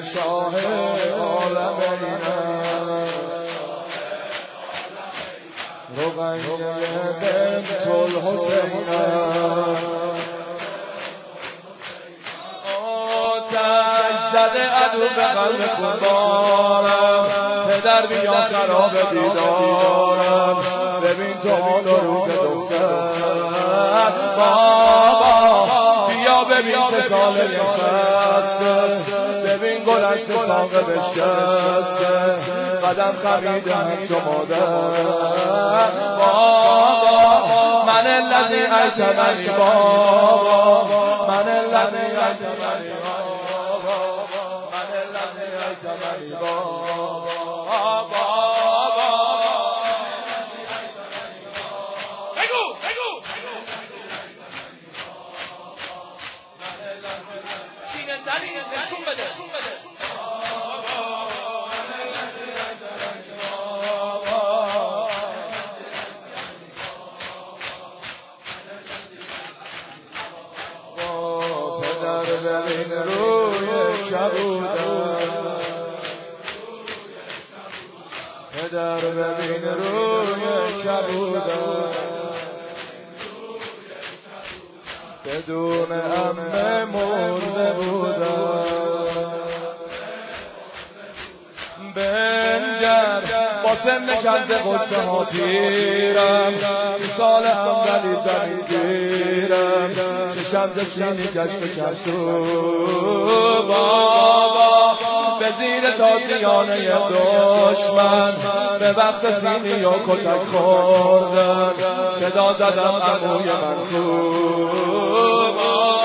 شاه عالم اینم رقیه بنت الحسینم آتش زده عدو به قلب خونبارم پدر بیا خراب دیدارم ببین تو حال و روز دختر بابا بیا ببین چه ساله خسته ببین گلک ساقه بشکسته قدم خمیده همچو مادر بابا من الذی ایتمنی بابا من الذی ایتمنی بابا من الذی ایتمنی بابا نشون بده پدر ببین روی کبودم پدر ببین روی کبودم بدون عمه مرده بودم بنگر با سن کنز قصه ها تیرم سال همدلی زمین گیرم چشم ز سینی گشت کسو بابا به زیر تازیانه دشمن به وقت سینی یا کتک خوردم صدا زدم عموی من خوب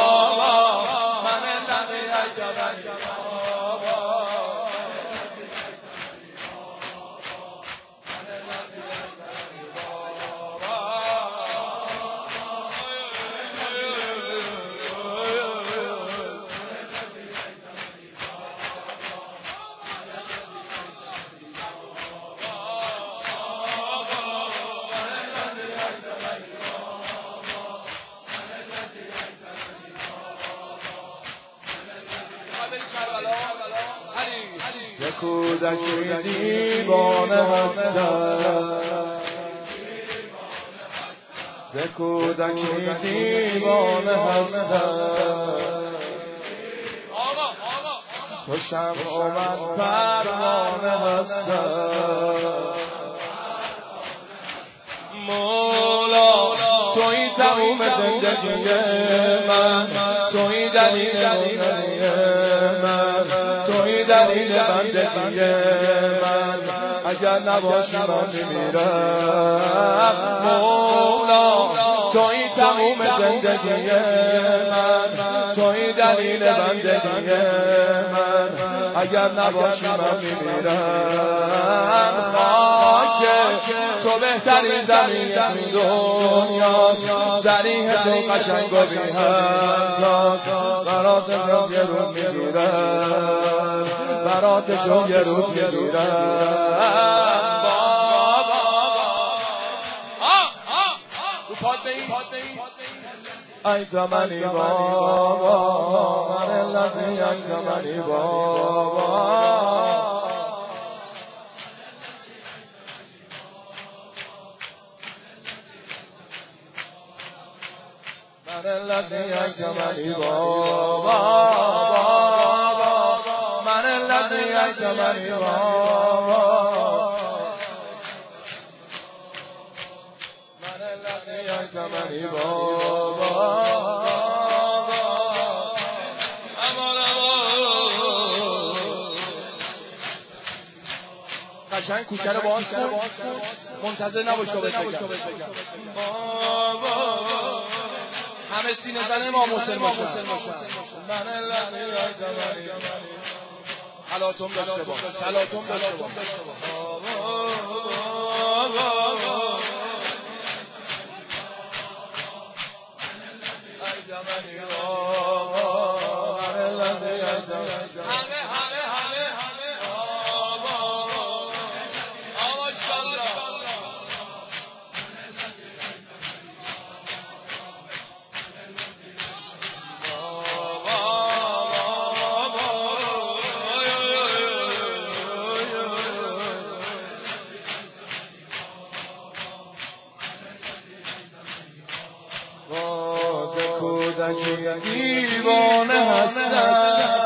ز کودکی دیوانه هستم ز کودکی دیوانه هستم تو شمع و من پروانه هستم مولا توی تموم زندگی من توی دلیل من توی دلیل بندگی من اگر نباشی من میمیرم مولا توی تموم زندگی من توی دلیل بندگی من اگر نباشی من میمیرم خاک تو بهترین زمین دنیا زریح تو قشنگ و بی‌همت برات شو یه روز میگیرم برات شو یه روز میگیرم ای زمانی بابا من الذی ای زمانی بابا من الذی ای زمانی بابا من الذی ای زمانی بابا من الذی ای زمانی بابا قشنگ کوچه رو باز کن منتظر نباش تو بگم همه سینه زن امام حسین باشن من الذی ای زمانی حالاتون داشته باش حالاتون داشته باش کودکی دیوانه هستم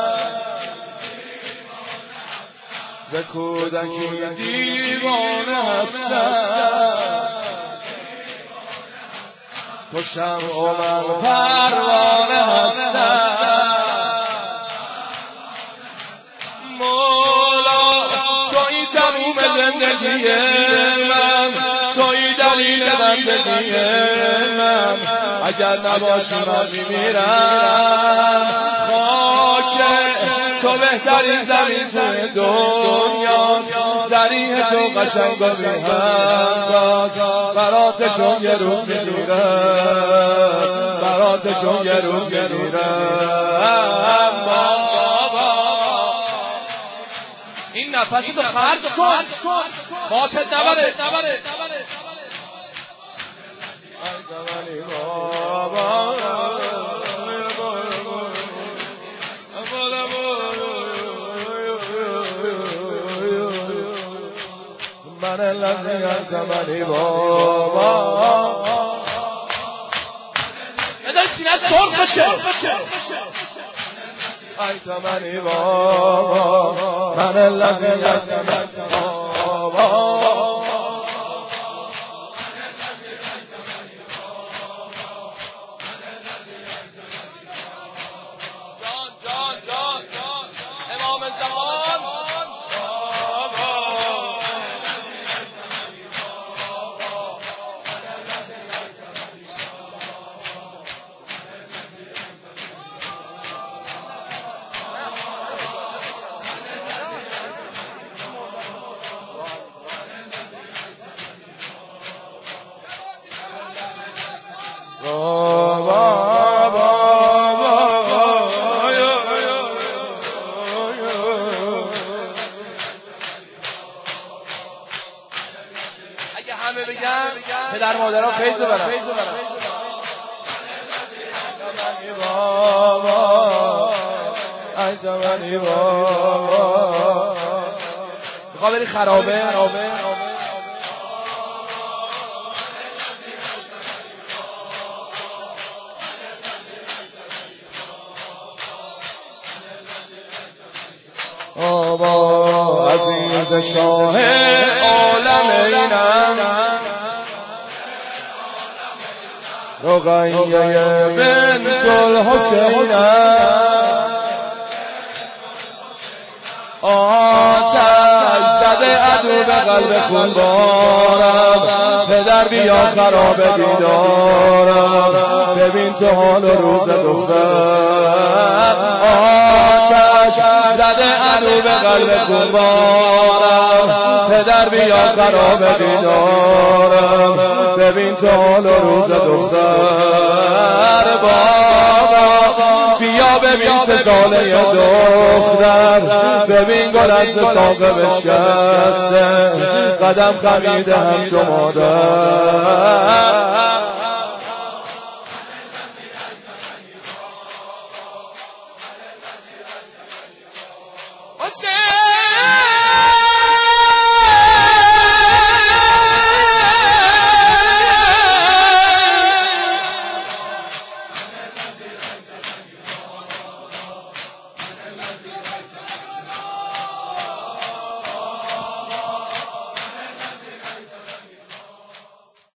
ز کودکی دیوانه هستم تو شمع و من پروانه هستم مولا تویی تموم زندگی من تویی دلیل بندگی من اگر نباشی من میمیرم خاک تو بهترین زمین توی دنیاست ذریح تو قشنگ و میهن براتشون یه روز میگیرم براتشون یه روز میگیرم این نفسی تو خرج کن باتت نبره من الذی انتمنی بابا نداری سینه سرخ بشه انتمنی بابا من الذی انتمنی بابا جان امام زمان اگه همه بگن پدر مادرها فیض برن انتمنی بابا میخواه بری خرابه آبا عزیز شاه عالم اینم رقیه بنت الحسینم آتش زده عدو به قلب خون بارم پدر بیا خراب بیدارم ببین تو حال روز دختر آتش زده عدو به قلب خون بارم پدر بیا خراب بیدارم ببین تو حال روز دختر بابا بیا ببین 3 ساله دختر ببین گلت به ساقه بشکسته قدم خمیده همچو مادر